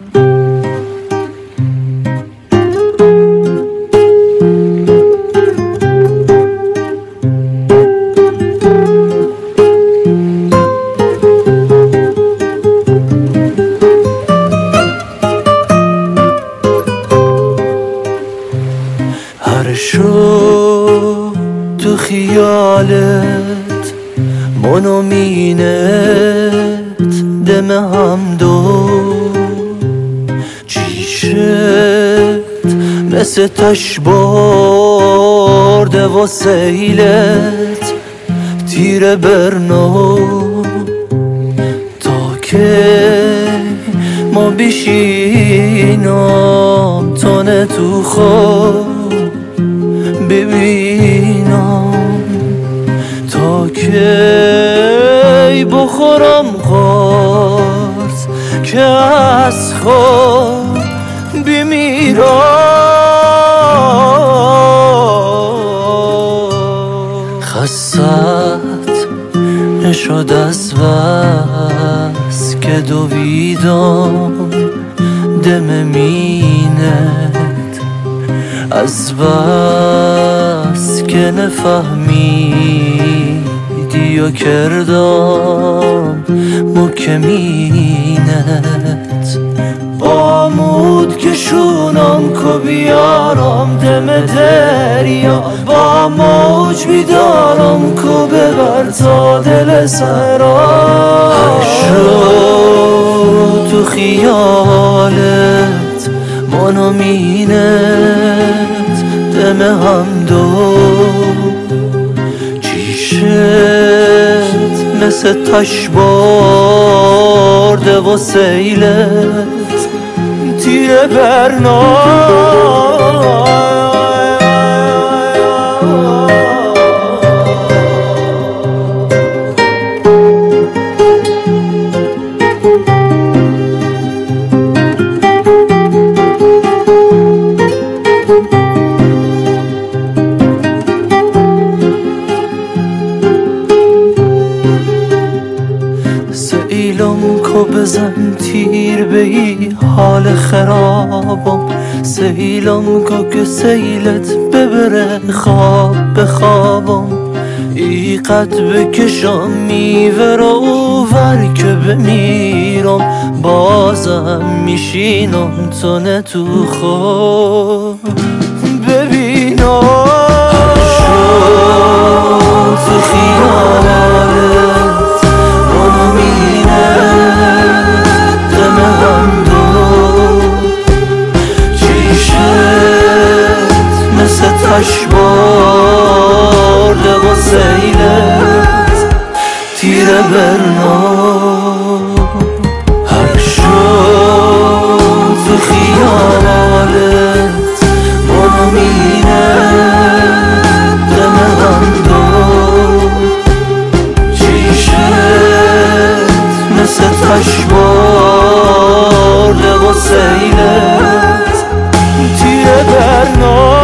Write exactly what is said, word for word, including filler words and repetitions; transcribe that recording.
هر شب تو خیالت من و مینت دم هم دو چیشت مثل تش برده و سیلت تیر برنو تا که ما بشینم تانه تو خواب ببینم تا کی بخورم قرص که از خواب بمیرم خستت نشد از بس که دویدم دم مینت از بس که نفهمیدی و کردم مکمینت بامود که شونم که بیارم دم دریا با موج بیدارم که ببر تا دل سرا هر شب تو خیالت من و مینت دم هم دو چیشت مثل تش برده و سیلت تیر برنام سیلم کو بزن تیر به ای حال خرابم سیلم کو که سیلت ببره خواب بخوابم ای قد بکشم میوه رو ور که بمیرم بازم میشینم تو نه تو خواب ببینم هر شب تو خیالت تش برده و سیلت تیر برنام هر شب تو خیالت من و مینت دم هم دو چیشت مثل تش برده و سیلت تیر برنام